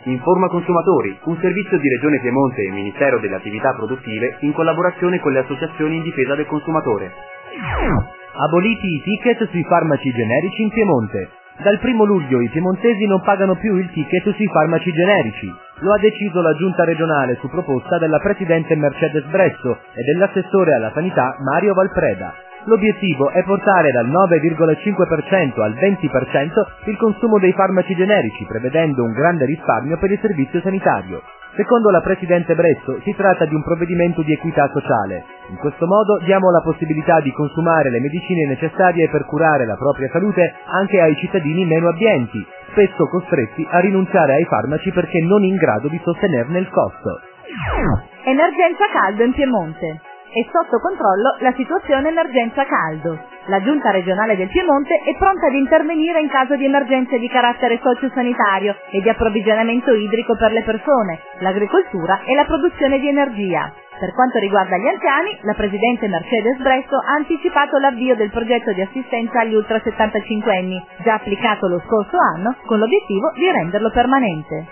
Informa Consumatori, un servizio di Regione Piemonte e Ministero delle Attività Produttive in collaborazione con le associazioni in difesa del consumatore. Aboliti i ticket sui farmaci generici in Piemonte. Dal 1 luglio i piemontesi non pagano più il ticket sui farmaci generici. Lo ha deciso la Giunta regionale su proposta della Presidente Mercedes Bresso e dell'assessore alla sanità Mario Valpreda. L'obiettivo è portare dal 9,5% al 20% il consumo dei farmaci generici, prevedendo un grande risparmio per il servizio sanitario. Secondo la Presidente Bresso si tratta di un provvedimento di equità sociale. In questo modo diamo la possibilità di consumare le medicine necessarie per curare la propria salute anche ai cittadini meno abbienti, spesso costretti a rinunciare ai farmaci perché non in grado di sostenerne il costo. Emergenza caldo in Piemonte. È sotto controllo la situazione emergenza caldo. La Giunta regionale del Piemonte è pronta ad intervenire in caso di emergenze di carattere sociosanitario e di approvvigionamento idrico per le persone, l'agricoltura e la produzione di energia. Per quanto riguarda gli anziani, la Presidente Mercedes Bresso ha anticipato l'avvio del progetto di assistenza agli ultra 75enni, già applicato lo scorso anno, con l'obiettivo di renderlo permanente.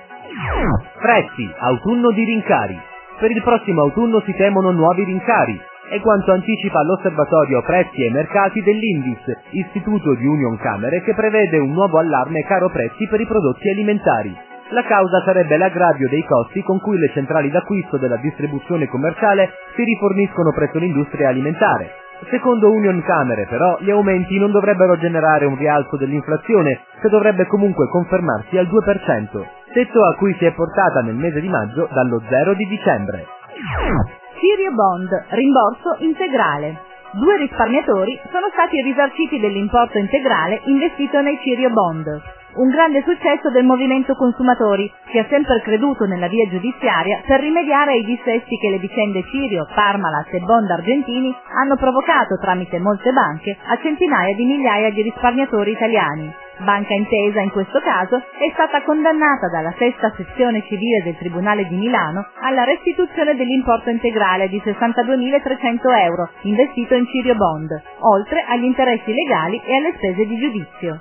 Prezzi, autunno di rincari. Per il prossimo autunno si temono nuovi rincari. È quanto anticipa l'Osservatorio Prezzi e Mercati dell'Indis, istituto di Unioncamere che prevede un nuovo allarme caro prezzi per i prodotti alimentari. La causa sarebbe l'aggravio dei costi con cui le centrali d'acquisto della distribuzione commerciale si riforniscono presso l'industria alimentare. Secondo Unioncamere, però, gli aumenti non dovrebbero generare un rialzo dell'inflazione, che dovrebbe comunque confermarsi al 2%, tetto a cui si è portata nel mese di maggio dallo 0 di dicembre. Cirio Bond, rimborso integrale. 2 risparmiatori sono stati risarciti dell'importo integrale investito nei Cirio Bond. Un grande successo del movimento consumatori, che ha sempre creduto nella via giudiziaria per rimediare ai dissesti che le vicende Cirio, Parmalat e Bond argentini hanno provocato tramite molte banche a centinaia di migliaia di risparmiatori italiani. Banca Intesa, in questo caso, è stata condannata dalla sesta sezione civile del Tribunale di Milano alla restituzione dell'importo integrale di 62.300 euro investito in Cirio Bond, oltre agli interessi legali e alle spese di giudizio.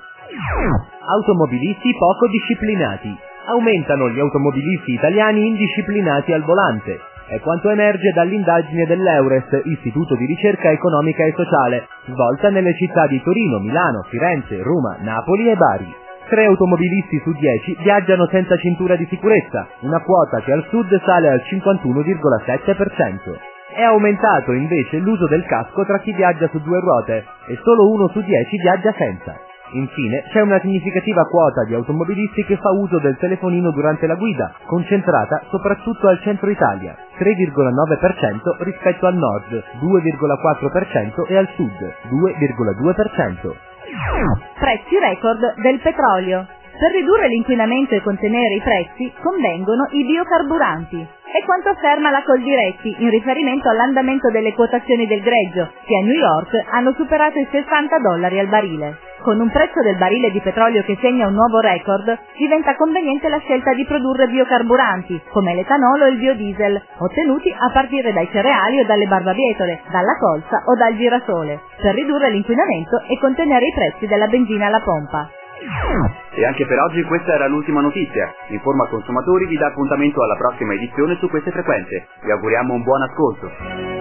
Automobilisti poco disciplinati. Aumentano gli automobilisti italiani indisciplinati al volante. È quanto emerge dall'indagine dell'Eures, Istituto di Ricerca Economica e Sociale, svolta nelle città di Torino, Milano, Firenze, Roma, Napoli e Bari. 3 automobilisti su 10 viaggiano senza cintura di sicurezza, una quota che al sud sale al 51,7%. È aumentato invece l'uso del casco tra chi viaggia su 2 ruote e solo 1 su 10 viaggia senza. Infine, c'è una significativa quota di automobilisti che fa uso del telefonino durante la guida, concentrata soprattutto al centro Italia, 3,9% rispetto al nord, 2,4% e al sud, 2,2%. Prezzi record del petrolio. Per ridurre l'inquinamento e contenere i prezzi convengono i biocarburanti. È quanto afferma la Coldiretti in riferimento all'andamento delle quotazioni del greggio, che a New York hanno superato i $60 al barile. Con un prezzo del barile di petrolio che segna un nuovo record, diventa conveniente la scelta di produrre biocarburanti, come l'etanolo e il biodiesel, ottenuti a partire dai cereali o dalle barbabietole, dalla colza o dal girasole, per ridurre l'inquinamento e contenere i prezzi della benzina alla pompa. E anche per oggi questa era l'ultima notizia. Informa Consumatori vi dà appuntamento alla prossima edizione su queste frequenze. Vi auguriamo un buon ascolto.